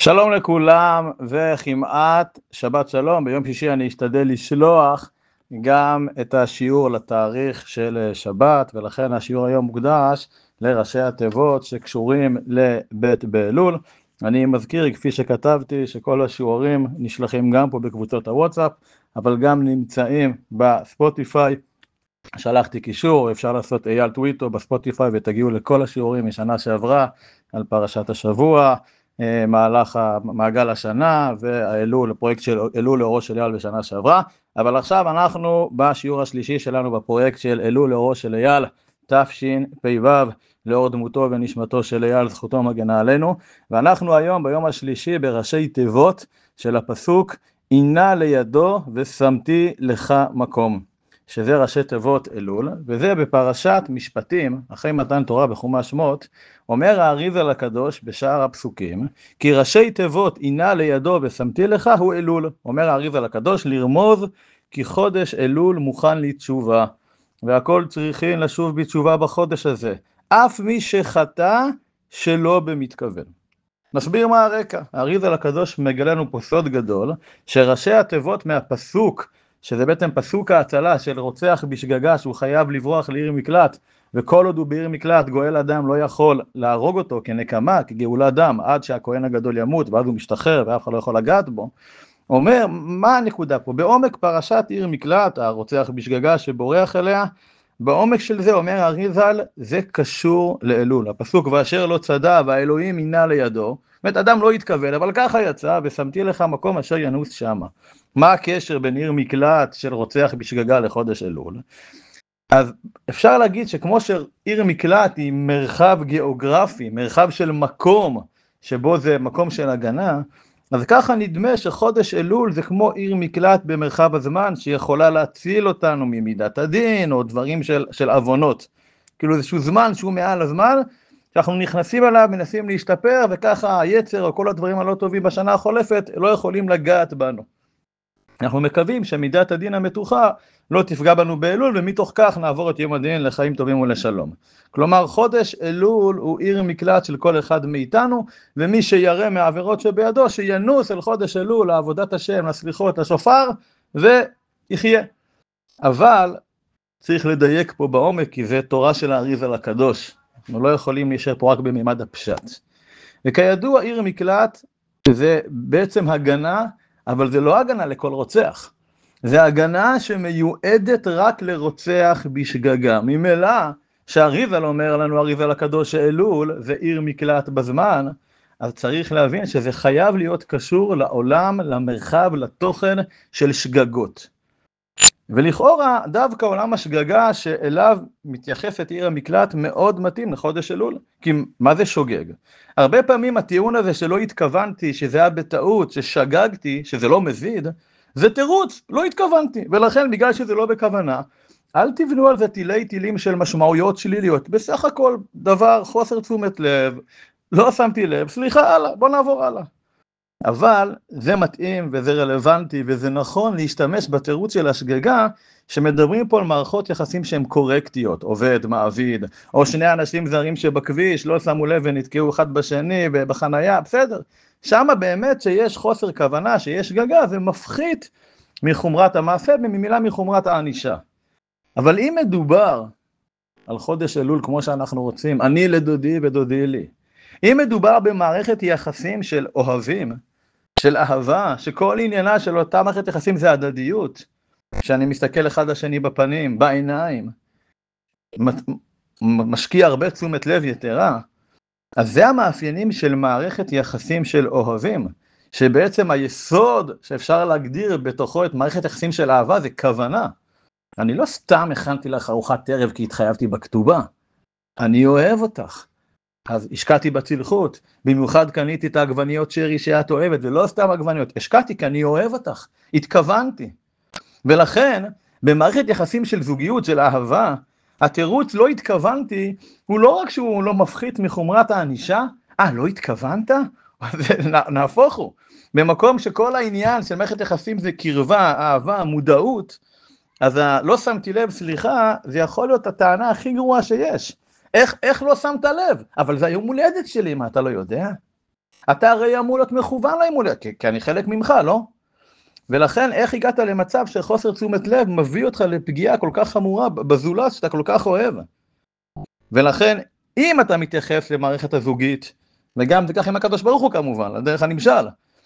שלום לכולם וכמעט שבת שלום. ביום שישי אני אשתדל לשלוח גם את השיעור לתאריך של שבת, ולכן השיעור היום מוקדש לראשי התיבות שקשורים לבית באלול. אני מזכיר, כפי שכתבתי, שכל השיעורים נשלחים גם פה בקבוצות הוואטסאפ, אבל גם נמצאים בספוטיפיי. שלחתי קישור, אפשר לעשות אייל טוויטו בספוטיפיי ותגיעו לכל השיעורים משנה שעברה על פרשת השבוע, מהלך מעגל השנה והאלול, הפרויקט של אלול לאורו של אייל בשנה שעברה. אבל עכשיו אנחנו בשיעור השלישי שלנו בפרויקט של אלול לאורו של אייל תשפ"ו, לאור דמותו ונשמתו של אייל, זכותו מגנה עלינו. ואנחנו היום ביום השלישי בראשי תיבות של הפסוק הנה לידו ושמתי לך מקום, שזה ראשי תיבות אלול, וזה בפרשת משפטים, אחרי מתן תורה בחומש שמות. אומר האריז"ל הקדוש בשאר הפסוקים, כי ראשי תיבות הנה לידו ושמתי לך הוא אלול. אומר האריז"ל הקדוש לרמוז כי חודש אלול מוכן לתשובה, והכל צריכים לשוב בתשובה בחודש הזה, אף מי שחטא שלא במתכוון. נסביר מה הרקע. האריז"ל הקדוש מגלה לנו פה סוד גדול, שראשי התיבות מהפסוק, שזה בעצם פסוק ההצלה של רוצח בשגגה שהוא חייב לברוח לעיר מקלט, וכל עוד הוא בעיר מקלט גואל אדם לא יכול להרוג אותו כנקמה, כגאולת דם, עד שהכהן הגדול ימות ואז הוא משתחרר ואף אחד לא יכול לגעת בו. אומר, מה הנקודה פה? בעומק פרשת עיר מקלט, הרוצח בשגגה שבורח אליה, בעומק של זה אומר האריז"ל, זה קשור לאלול. הפסוק ואשר לא צדע והאלוהים הנה לידו, באמת אדם לא התכוון, אבל ככה יצא, ושמתי לך מקום אשר ינוס שמה. מה הקשר בין עיר מקלט של רוצח בשגגה לחודש אלול? אז אפשר להגיד שכמו שעיר מקלט היא מרחב גיאוגרפי, מרחב של מקום, שבו זה מקום של הגנה, אז ככה נדמה שחודש אלול זה כמו עיר מקלט במרחב הזמן, שיכולה להציל אותנו ממידת הדין, או דברים של עוונות. כאילו איזשהו זמן שהוא מעל הזמן, שאנחנו נכנסים אליו, מנסים להשתפר, וככה היצר או כל הדברים הלא טובים בשנה החולפת לא יכולים לגעת בנו. אנחנו מקווים שמידת הדין המתוחה לא תפגע בנו באלול, ומתוך כך נעבור את יום הדין לחיים טובים ולשלום. כלומר, חודש אלול הוא עיר מקלט של כל אחד מאיתנו, ומי שירא מהעבירות שבידו, שינוס אל חודש אלול, לעבודת השם, לסליחות, לשופר, ויחיה. אבל צריך לדייק פה בעומק, כי זה תורה של האריז"ל הקדוש. אנחנו לא יכולים להישאר פה רק בממד הפשט. וכידוע, עיר מקלט זה בעצם הגנה, אבל זה לא הגנה לכל רוצח. זה הגנה שמיועדת רק לרוצח בשגגה. ממילא שהאריז"ל אומר לנו, האריז"ל הקדוש שאלול זה עיר מקלט בזמן, אז צריך להבין שזה חייב להיות קשור לעולם, למרחב, לתוכן של שגגות. ולכאורה דווקא עולם השגגה שאליו מתייחסת עיר המקלט מאוד מתאים לחודש אלול. כי מה זה שוגג? הרבה פעמים הטיעון הזה שלא התכוונתי, שזה היה בטעות, ששגגתי, שזה לא מזיד, זה תירוץ, לא התכוונתי. ולכן בגלל שזה לא בכוונה, אל תבנו על זה תילי תילים של משמעויות שליליות. בסך הכל דבר, חוסר תשומת לב, לא שמתי לב, סליחה, הלאה, בוא נעבור הלאה. אבל זה מתאים וזה רלוונטי וזה נכון להשתמש בתירוץ של השגגה, שמדברים פה על מערכות יחסים שהן קורקטיות, עובד, מעביד, או שני אנשים זרים שבכביש לא שמו לב ונתקעו אחד בשני בחנייה, בסדר. שם באמת שיש חוסר כוונה, שיש שגגה, זה מפחית מחומרת המעשה וממילה מחומרת הענישה. אבל אם מדובר על חודש אלול כמו שאנחנו רוצים, אני לדודי ודודי לי, אם מדובר במערכת יחסים של אוהבים, של אהבה, שכל עניינה של אותה מערכת יחסים זה הדדיות, שאני מסתכל אחד לשני בפנים, בעיניים, משקיע הרבה תשומת לב יתרה, אז זה המאפיינים של מערכת יחסים של אוהבים, שבעצם היסוד שאפשר להגדיר בתוכו את מערכת יחסים של אהבה זה כוונה. אני לא סתם הכנתי לך ארוחת ערב כי התחייבתי בכתובה, אני אוהב אותך. אז השקעתי בצלחות, במיוחד קניתי את העגבניות שרי שאת אוהבת, ולא סתם עגבניות, השקעתי כי אני אוהב אותך, התכוונתי. ולכן, במערכת יחסים של זוגיות, של אהבה, התירוץ לא התכוונתי, הוא לא רק שהוא לא מפחית מחומרת הענישה, לא התכוונת? נהפוך הוא. במקום שכל העניין של מערכת יחסים זה קרבה, אהבה, מודעות, אז לא שמתי לב, סליחה, זה יכול להיות הטענה הכי גרועה שיש. איך לא שמת לב? אבל זה היום הולדת שלי, מה אתה לא יודע? אתה הרי אמור להיות מכוון לאמונה, כי אני חלק ממך, לא? ולכן איך הגעת למצב שחוסר תשומת לב מביא אותך לפגיעה כל כך חמורה בזולת שאתה כל כך אוהב? ולכן אם אתה מתייחס למערכת הזוגית, וגם תיקח עם הקדוש ברוך הוא כמובן, לדרך הנמשל,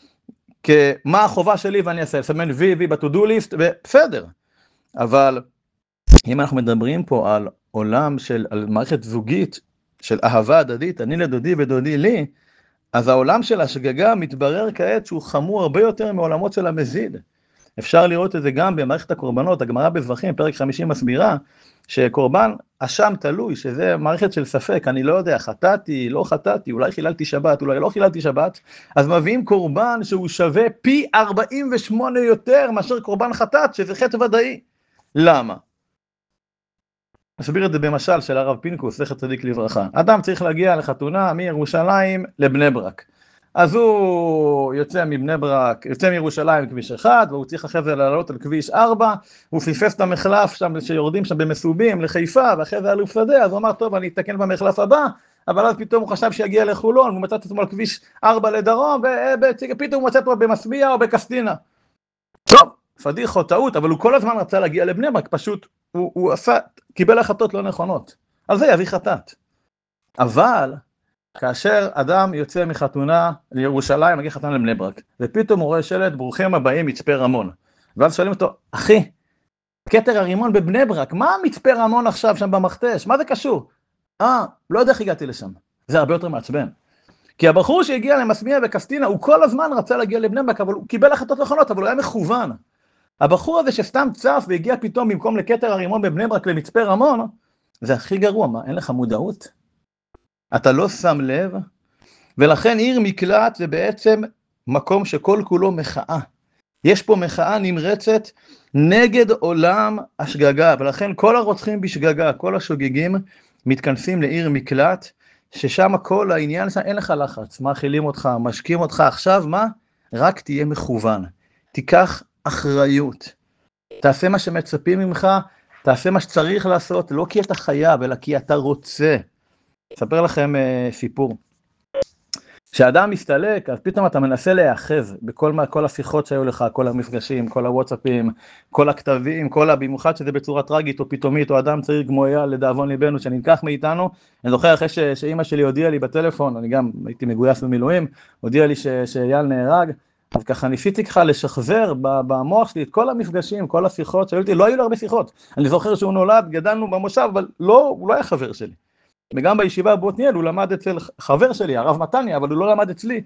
כמה החובה שלי ואני אעשה, לסמן וי ב-to-do list, בסדר. אבל אם אנחנו מדברים פה על עולם על מערכת זוגית, של אהבה הדדית, אני לדודי ודודי לי, אז העולם של השגגה מתברר כעת שהוא חמור הרבה יותר מעולמות של המזיד. אפשר לראות את זה גם במערכת הקורבנות, הגמרא בזבחים, פרק 50 מסבירה, שקורבן אשם תלוי, שזה מערכת של ספק, אני לא יודע, חטאתי, לא חטאתי, אולי חיללתי שבת, אולי לא חיללתי שבת, אז מביאים קורבן שהוא שווה פי 48 יותר מאשר קורבן חטאת, שזה חטא ודאי. למה? נסביר את זה במשל של הרב פינקוס, זכר צדיק לברכה. אדם צריך להגיע לחתונה מירושלים לבני ברק. אז הוא יוצא מבני ברק, יוצא מירושלים כביש 1, והוא צריך אחרי זה לעלות על כביש 4, הוא פיפס את המחלף שם, שיורדים שם במסובים לחיפה, ואחרי זה אלוף שדה, אז הוא אמר, טוב, אני אתקן במחלף הבא, אבל אז פתאום הוא חשב שיגיע לחולון, והוא מצא את עצמו על כביש 4 לדרום, ופתאום הוא מצא אותו במסביה או בקסטינה. טוב, פדיח או טעות, אבל הוא כל הזמן רצה להגיע לבני ברק, פשוט הוא קיבל החלטות לא נכונות, אז זה יביא חטאת. אבל כאשר אדם יוצא מחתונה לירושלים, מגיע חתונה לבני ברק, ופתאום הוא רואה שלט, ברוכים הבאים מצפה רמון, ואז שואלים אותו, אחי, כתר הרימון בבני ברק, מה מצפה רמון עכשיו שם במכתש, מה זה קשור? לא יודע איך הגעתי לשם, זה הרבה יותר מעצבן. כי הבחור שהגיע למסמיה וקסטינה, הוא כל הזמן רצה להגיע לבני ברק, אבל הוא קיבל החלטות נכונות, אבל הוא היה מכוון. הבחור הזה שסתם צף והגיע פתאום במקום לכתר הרימון בבני ברק למצפה רמון, זה הכי גרוע, מה, אין לך מודעות? אתה לא שם לב? ולכן עיר מקלט זה בעצם מקום שכל כולו מחאה. יש פה מחאה נמרצת נגד עולם השגגה, ולכן כל הרוצחים בשגגה, כל השוגגים מתכנסים לעיר מקלט, ששם כל העניין, אין לך לחץ, מאכילים אותך, משקים אותך, עכשיו מה? רק תהיה מכוון, תיקח אחריות, תעשה מה שמצפים ממך, תעשה מה שצריך לעשות, לא כי אתה חייב, אלא כי אתה רוצה. אספר לכם סיפור. כשאדם מסתלק, אז פתאום אתה מנסה להיאחז בכל השיחות שהיו לך, כל המפגשים, כל הוואטסאפים, כל הכתבים, במיוחד שזה בצורה טרגית או פתאומית, או אדם צעיר כמו אייל לדאבון ליבנו שנלקח מאיתנו. אני זוכר אחרי שאמא שלי הודיעה לי בטלפון, אני גם הייתי מגויס במילואים, הודיעה לי שאייל נהרג, אז ככה ניסיתי ככה לשחזר במוח שלי את כל המפגשים, כל השיחות שהיו לי, לא היו לי הרבה שיחות. אני זוכר שהוא נולד, גדלנו במושב, אבל הוא לא היה חבר שלי. וגם בישיבה בעתניאל הוא למד אצל חבר שלי, הרב מתניה, אבל הוא לא למד אצלי.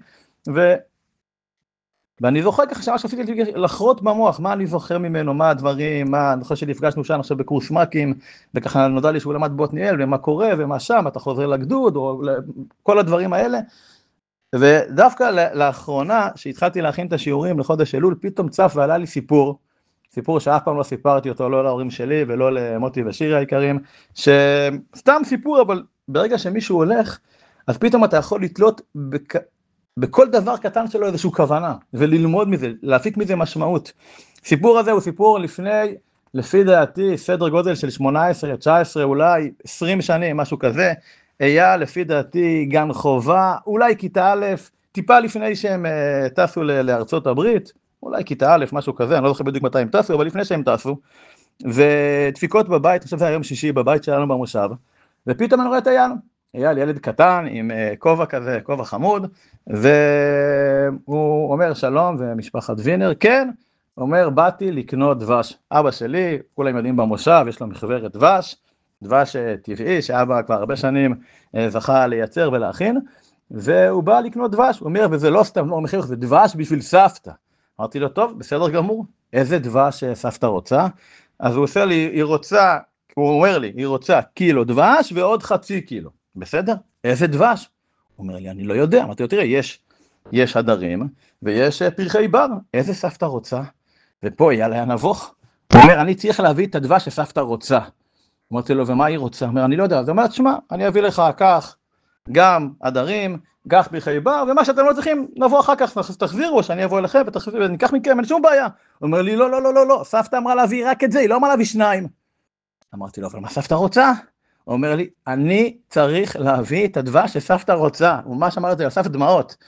ואני זוכר ככה שממש עשיתי לחרות במוח, מה אני זוכר ממנו, מה הדברים, אני חושב שנפגשנו שם עכשיו בקורס מקים, וככה נודע לי שהוא למד בעתניאל, ומה קורה, ומה שם, אתה חוזר לגדוד, או כל הדברים האלה. ודווקא לאחרונה, שהתחלתי להכין את השיעורים לחודש אלול, פתאום צף ועלה לי סיפור שאף פעם לא סיפרתי אותו, לא להורים שלי ולא למוטי ושירי היקרים, שסתם סיפור, אבל ברגע שמישהו הולך, אז פתאום אתה יכול לתלות בכל דבר קטן שלו איזשהו כוונה, וללמוד מזה, להפיק מזה משמעות. סיפור הזה הוא סיפור לפי דעתי, סדר גודל של 18, 19, אולי 20 שנים, משהו כזה, היה לפי דעתי גן חובה, אולי כיתה א', טיפה לפני שהם טסו לארצות הברית, אולי כיתה א', משהו כזה, אני לא זוכר בדיוק מתי הם טסו, אבל לפני שהם טסו, ודפיקות בבית, עכשיו זה היום שישי בבית שלנו במושב, ופתאום אני רואה את אייל, ילד קטן עם כובע כזה, כובע חמוד, והוא אומר שלום ומשפחת וינר, כן, הוא אומר באתי לקנות דבש, אבא שלי, כולם יודעים במושב, יש לו מחברת דבש טבעי, שאבא כבר הרבה שנים זכה לייצר ולהכין, והוא בא לקנות דבש, הוא אומר, וזה לא סתם, לא מחיר, זה דבש בשביל סבתא. אמרתי לו, טוב, בסדר גמור, איזה דבש סבתא רוצה? אז הוא עושה לי, הוא אומר לי, היא רוצה קילו דבש ועוד חצי קילו. בסדר? איזה דבש? הוא אומר לי, אני לא יודע. אמרתי לו, תראה, יש הדרים ויש פרחי בר. איזה סבתא רוצה? ופה היה נבוך. הוא אומר, אני צריך להביא את הדבש שסבתא רוצה. אמרתי לו, ומה היא רוצה? הוא אומר, אני לא יודע. אז הוא אומר, תשמע, אני אביא לך כך, גם הדרים, כך פרחי בר, ומה שאתם לא צריכים, נבוא אחר כך, תחזירו, שאני אבוא אליכם וניקח מכם, אין שום בעיה. הוא אומר לי, לא, סבתא אמרה להביא רק את זה, היא לא אמרה להביא 2. אמרתי לו, אבל מה סבתא רוצה? הוא אומר לי, אני צריך להביא את הדבש שסבתא רוצה. הוא ממש אמר את זה, אסף דמעות.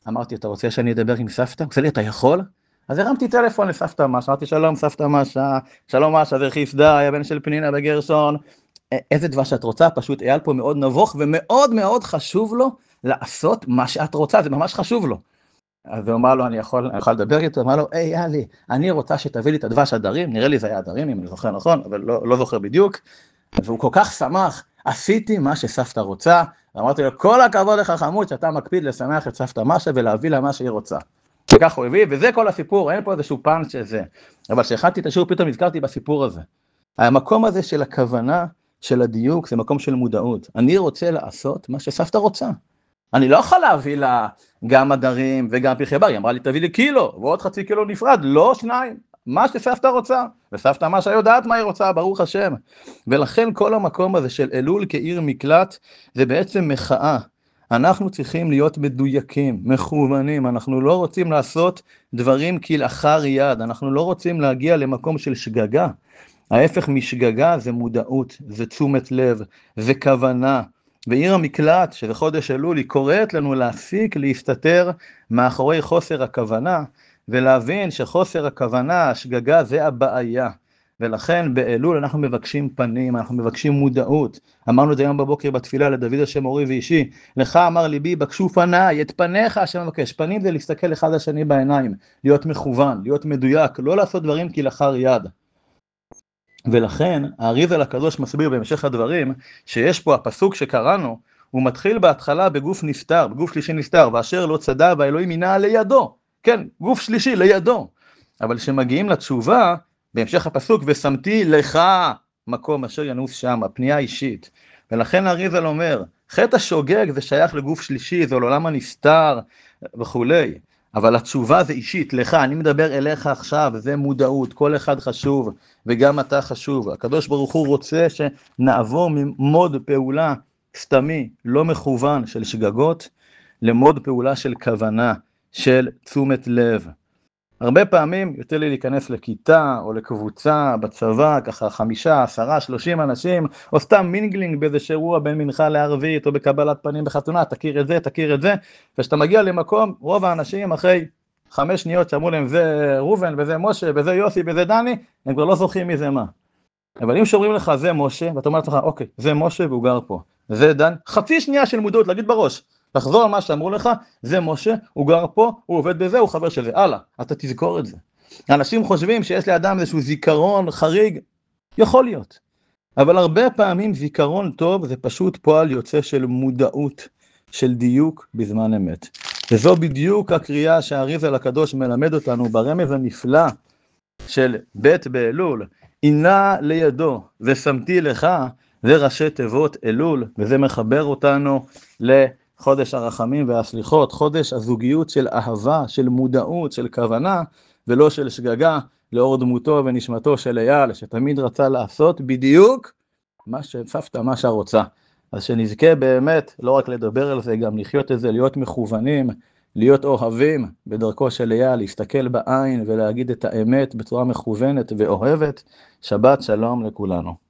אמרתי, אתה רוצה שאני אדבר עם סבתא? הוא עושה לי, אתה יכול? אז הרמתי טלפון לסבתא משה, אמרתי, שלום סבתא משה, שלום משה, זה חיסדה, הבן של פנינה וגרשון, איזה דבש שאת רוצה, פשוט אייל פה מאוד נבוך, ומאוד מאוד חשוב לו לעשות מה שאת רוצה, זה ממש חשוב לו. אז הוא אמר לו, אני יכול לדבר איתו, אמר לו, יאללה, אני רוצה שתביא לי את הדבש הדרים, נראה לי זה היה הדרים, אם אני זוכר נכון, אבל לא זוכר בדיוק, והוא כל כך שמח, עשיתי מה שסבתא רוצה, ואמרתי לו, כל הכבוד לך חמוד, שאתה מקפיד לשמח את סבתא משה, ולהביא לה מה שהיא רוצה. וכך הוא הביא, וזה כל הסיפור, אין פה איזשהו פאנץ' שזה. אבל כשהכנתי את השיעור, פתאום נזכרתי בסיפור הזה. המקום הזה של הכוונה, של הדיוק, זה מקום של מודעות. אני רוצה לעשות מה שסבתא רוצה. אני לא יכול להביא לה גם הדרים וגם פרחי בר, היא אמרה לי, תביא לי קילו, ועוד חצי קילו נפרד, לא שניים, מה שסבתא רוצה, וסבתא משה יודעת מה היא רוצה, ברוך השם. ולכן כל המקום הזה של אלול כעיר מקלט, זה בעצם מחאה. אנחנו צריכים להיות מדויקים, מכוונים, אנחנו לא רוצים לעשות דברים כלאחר יד, אנחנו לא רוצים להגיע למקום של שגגה. ההפך משגגה זה מודעות, זה תשומת לב, זה כוונה. ועיר המקלט, שזה חודש אלול, היא קוראת לנו להפסיק להסתתר מאחורי חוסר הכוונה, ולהבין שחוסר הכוונה, השגגה, זה הבעיה. ולכן באלול אנחנו מבקשים פנים, אנחנו מבקשים מודעות. אמרנו את זה היום בבוקר בתפילה לדוד השם אורי ואישי, לך אמר ליבי, בקשו פניי, את פניך השם מבקש. פנים זה להסתכל אחד השני בעיניים, להיות מכוון, להיות מדויק, לא לעשות דברים כלאחר יד. ולכן האריז"ל הקדוש מסביר בהמשך הדברים, שיש פה הפסוק שקראנו, הוא מתחיל בהתחלה בגוף נסתר, בגוף שלישי נסתר, ואשר לא צדע והאלוהים מינה לידו, כן, גוף שלישי לידו, אבל שמגיעים לתשובה, בהמשך הפסוק, ושמתי לך מקום אשר ינוס שם, הפנייה אישית, ולכן האריז"ל אומר, חטא השוגג זה שייך לגוף שלישי, זה לעולם הנסתר וכולי, אבל התשובה זה אישית, לך, אני מדבר אליך עכשיו, זה מודעות, כל אחד חשוב, וגם אתה חשוב. הקדוש ברוך הוא רוצה שנעבור ממוד פעולה סתמי, לא מכוון של שגגות, למוד פעולה של כוונה, של תשומת לב. הרבה פעמים יותר לי להיכנס לכיתה או לקבוצה בצבא, ככה 5, 10, 30 אנשים, או סתם מינגלינג באיזה שבוע בין מנחה לערבית, או בקבלת פנים בחתונה, תכיר את זה, תכיר את זה, ושאתה מגיע למקום, רוב האנשים אחרי 5 שניות שאמרו להם, זה רובן, וזה משה, וזה יוסי, וזה דני, הם כבר לא זוכרים מזה מה. אבל אם שאומרים לך, זה משה, ואתה אומר לך, אוקיי, זה משה והוא גר פה, זה דן, חצי שנייה של מודעות, להגיד בראש, תחזור על מה שאמרו לך, זה משה, הוא גר פה, הוא עובד בזה, הוא חבר של זה, הלאה, אתה תזכור את זה. אנשים חושבים שיש לאדם איזשהו זיכרון חריג, יכול להיות, אבל הרבה פעמים זיכרון טוב זה פשוט פועל יוצא של מודעות, של דיוק בזמן אמת. וזו בדיוק הקריאה שהאריז"ל הקדוש מלמד אותנו ברמז הנפלא של בית באלול, הנה לידו ושמתי לך, זה ראשי תיבות אלול, וזה מחבר אותנו לחודש הרחמים והסליחות, חודש הזוגיות של אהבה, של מודעות, של כוונה, ולא של שגגה, לאור דמותו ונשמתו של אייל, שתמיד רצה לעשות בדיוק מה שסבתא משה רוצה. אז שנזכה באמת לא רק לדבר על זה, גם לחיות את זה, להיות מכוונים, להיות אוהבים בדרכו של אייל, להסתכל בעין ולהגיד את האמת בצורה מכוונת ואוהבת. שבת שלום לכולנו.